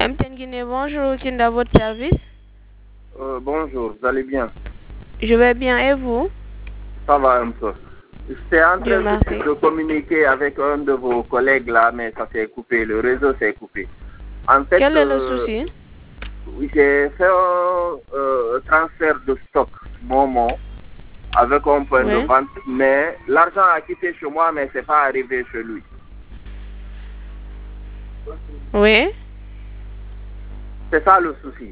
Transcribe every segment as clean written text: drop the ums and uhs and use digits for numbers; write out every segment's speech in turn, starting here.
MTN Guinée, bonjour, qui est dans votre service? Bonjour, vous allez bien? Je vais bien, et vous? Ça va un peu. J'étais en Dieu train merci. de communiquer avec un de vos collègues là, mais ça s'est coupé, le réseau s'est coupé. En fait, Quel est le souci? j'ai fait un transfert de stock, Momo, avec un point de vente, mais l'argent a quitté chez moi, mais c'est pas arrivé chez lui. Oui. C'est ça le souci.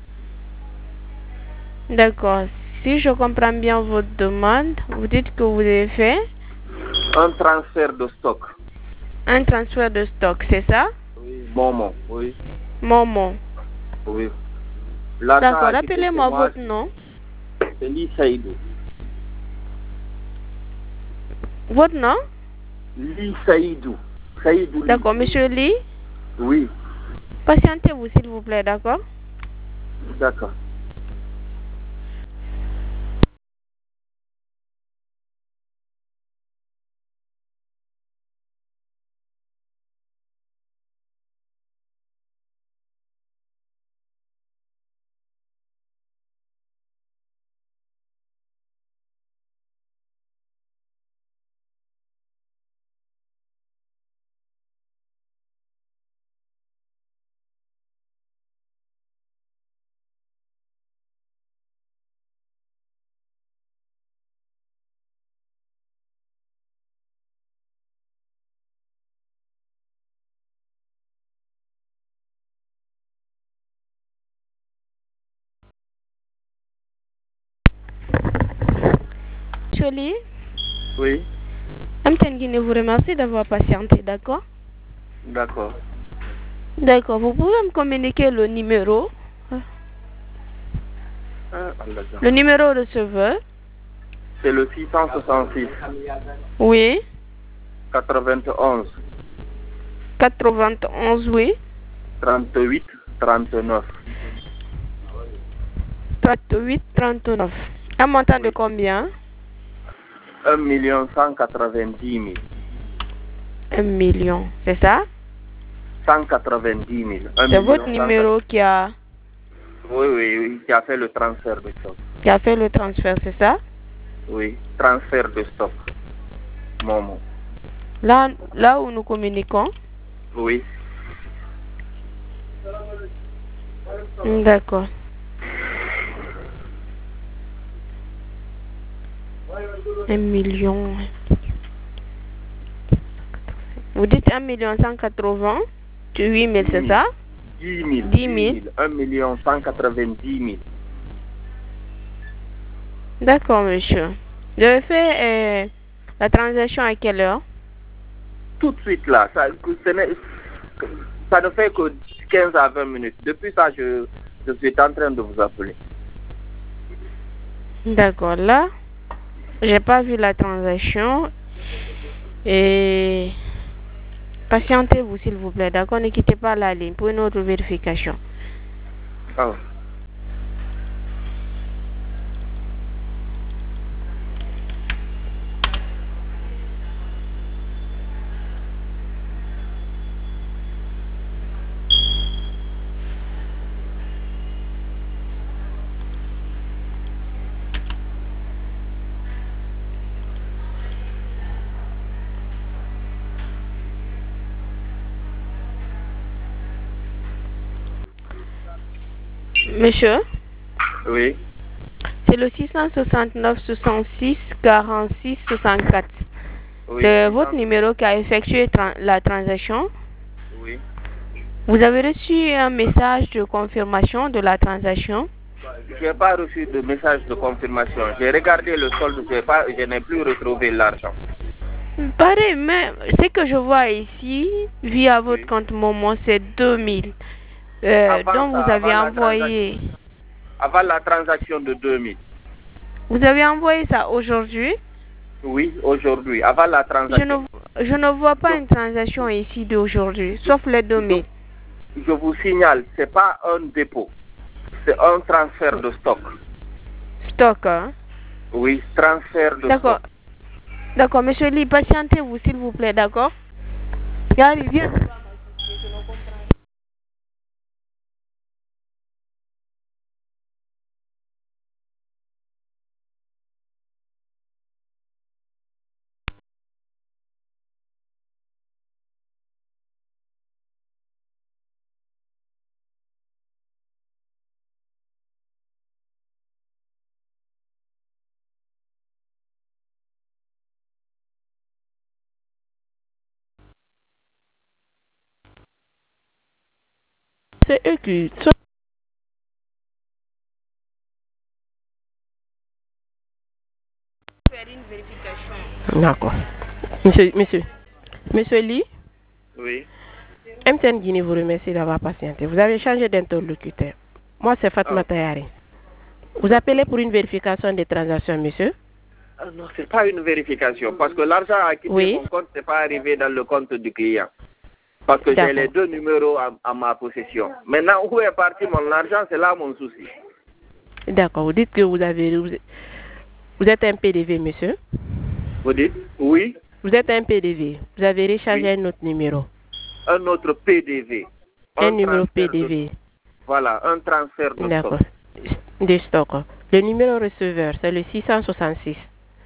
D'accord. Si je comprends bien votre demande, vous dites que vous avez fait un transfert de stock. Un transfert de stock, c'est ça? Oui, Momo, oui. Momo. Oui. D'accord, rappelez-moi votre nom. C'est Li Saïdou. Votre nom? Li Saïdou. Saïdou. D'accord, monsieur Li? Oui. Patientez-vous, s'il vous plaît, d'accord? D'accord. Monsieur Li? Oui. MTN Guinée vous remercie d'avoir patienté, d'accord? D'accord. D'accord, vous pouvez me communiquer le numéro? Le numéro receveur? C'est le 666. Oui. 91. 91, oui. 38, 39. 38, 39. Un montant de combien? 1 190 000. 1 million, c'est ça? 190 000. C'est votre numéro qui a... Oui, qui a fait le transfert de stock. Qui a fait le transfert, c'est ça? Oui, transfert de stock. Momo. Là où nous communiquons? Oui. D'accord. Un million. Vous dites 1 188 000, c'est ça? 10 000. 10 000. 1 190 000. D'accord, monsieur. Je vais faire la transaction à quelle heure? Tout de suite là. Ça ne fait que 15 à 20 minutes. Depuis ça, je suis en train de vous appeler. D'accord, là, j'ai pas vu la transaction. Et patientez-vous, s'il vous plaît, d'accord? Ne quittez pas la ligne pour une autre vérification. Ah. Monsieur? Oui. C'est le 669 66 46 64. Oui. C'est votre numéro qui a effectué la transaction? Oui. Vous avez reçu un message de confirmation de la transaction? Je n'ai pas reçu de message de confirmation. J'ai regardé le solde, je n'ai plus retrouvé l'argent. Pareil, mais ce que je vois ici, via votre compte Momo, c'est 2000. Donc vous avez envoyé... Avant la transaction de 2000. Vous avez envoyé ça aujourd'hui? Oui, aujourd'hui, avant la transaction. Je ne vois pas une transaction ici d'aujourd'hui, sauf les 2000. Je vous signale, ce n'est pas un dépôt, c'est un transfert de stock. Stock, hein? Oui, transfert de stock. D'accord, monsieur Li, patientez-vous, s'il vous plaît, d'accord? Gary, viens. C'est eux qui... Faire une vérification. D'accord. Monsieur Lee? Oui. MTN Guinée vous remercie d'avoir patienté. Vous avez changé d'interlocuteur. Moi, c'est Fatma Tayari. Vous appelez pour une vérification des transactions, monsieur? Non, c'est pas une vérification, parce que l'argent a quitté mon compte, c'est pas arrivé dans le compte du client. Parce que j'ai les deux numéros à ma possession. Maintenant, où est parti mon argent, c'est là mon souci. D'accord. Vous dites que vous êtes un PDV, monsieur? Vous dites? Oui. Vous êtes un PDV. Vous avez rechargé un autre numéro. Un autre PDV. Un numéro PDV. Voilà, un transfert de stock. D'accord. De stock. Le numéro receveur, c'est le 666.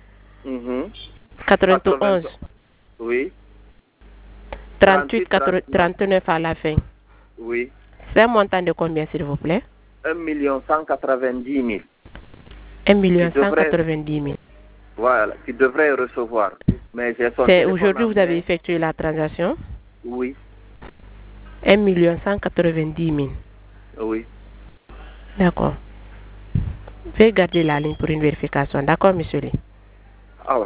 91. Oui. 38, 39 à la fin. Oui. C'est un montant de combien, s'il vous plaît? 1 190 000. 1 190 000. Voilà, qui devrait recevoir. Mais c'est aujourd'hui vous avez effectué la transaction? Oui. 1 190 000. Oui. D'accord. Veuillez garder la ligne pour une vérification. D'accord, monsieur Lee? Ah ouais.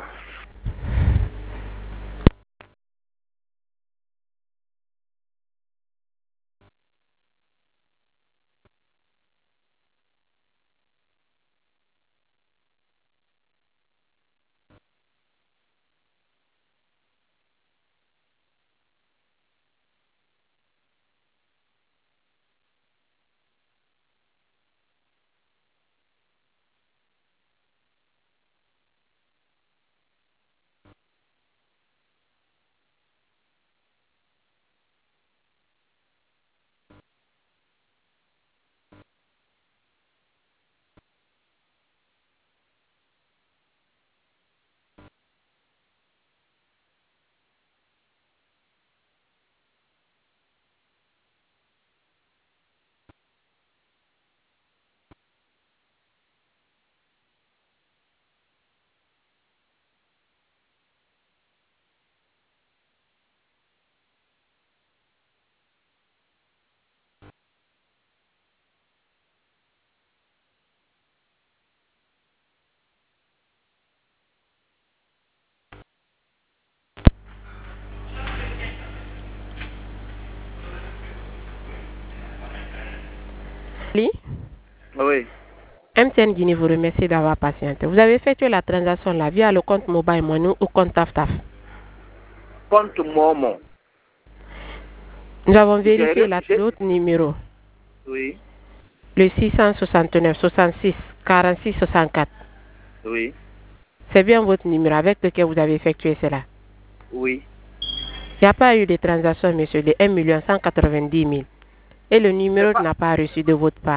Oui. MTN Guinée vous remercie d'avoir patienté. Vous avez effectué la transaction là via le compte Mobile Money ou compte TAFTAF? Compte Momo. Nous avons vérifié l'autre numéro. Oui. Le 669 66 46 64. Oui. C'est bien votre numéro avec lequel vous avez effectué cela? Oui. Il n'y a pas eu de transaction, monsieur, de 1 190 000. Et le numéro n'a pas reçu de votre part.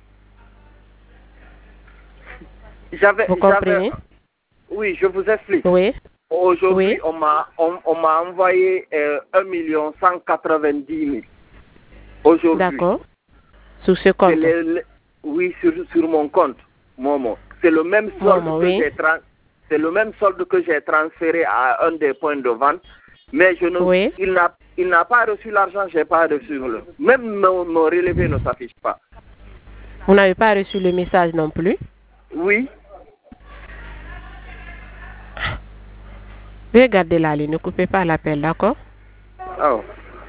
Vous comprenez? Oui, je vous explique. Oui. Aujourd'hui, on m'a envoyé 1 190 000. Aujourd'hui. D'accord. Sur ce compte? Oui, sur mon compte, Momo. C'est le même solde c'est le même solde que j'ai transféré à un des points de vente. Mais il n'a pas reçu l'argent, je n'ai pas reçu même mon relevé ne s'affiche pas. Vous n'avez pas reçu le message non plus? Oui. Veuillez garder la ligne, ne coupez pas l'appel, d'accord? Oh.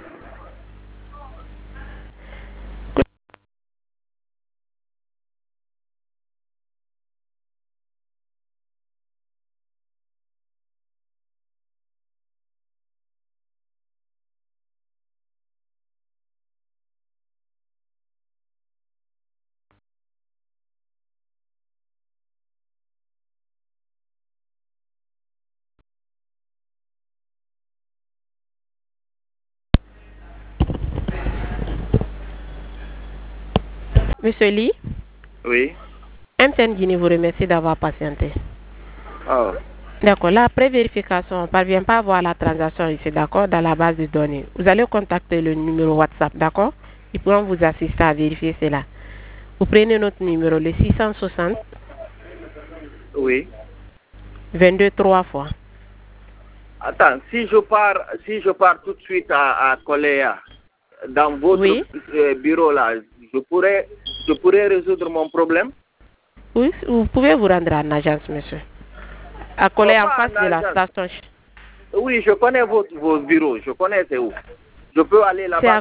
Monsieur Lee? Oui. MTN Guinée vous remercie d'avoir patienté. Oh. D'accord. La pré-vérification, on ne parvient pas à voir la transaction ici, d'accord, dans la base de données. Vous allez contacter le numéro WhatsApp, d'accord? Ils pourront vous assister à vérifier cela. Vous prenez notre numéro, le 660. Oui. 22 3 fois. Attends, si je pars tout de suite à Coléa, dans votre bureau là, je pourrais résoudre mon problème. Oui, vous pouvez vous rendre en agence, monsieur. À coller en face de la station. Oui, je connais vos bureaux, je connais c'est où. Je peux aller là-bas.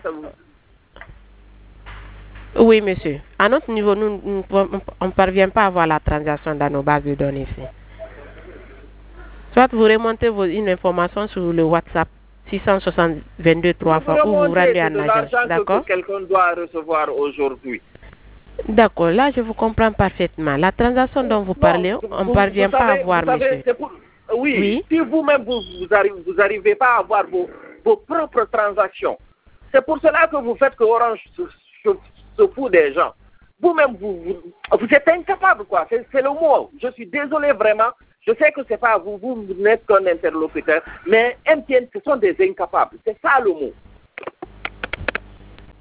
Oui, monsieur. À notre niveau, nous on ne parvient pas à voir la transaction dans nos bases de données ici. Soit vous remontez une information sur le WhatsApp 660-22 3 fois ou vous rendez en agence. D'accord? Que quelqu'un doit recevoir aujourd'hui. D'accord, là je vous comprends parfaitement. La transaction dont vous parlez, on ne parvient pas à voir, monsieur. Oui, si vous-même vous n'arrivez pas à voir vos propres transactions, c'est pour cela que vous faites que Orange se fout des gens. Vous-même, vous êtes incapable, quoi. C'est le mot. Je suis désolé vraiment. Je sais que c'est pas vous n'êtes qu'un interlocuteur, mais MTN, ce sont des incapables. C'est ça le mot.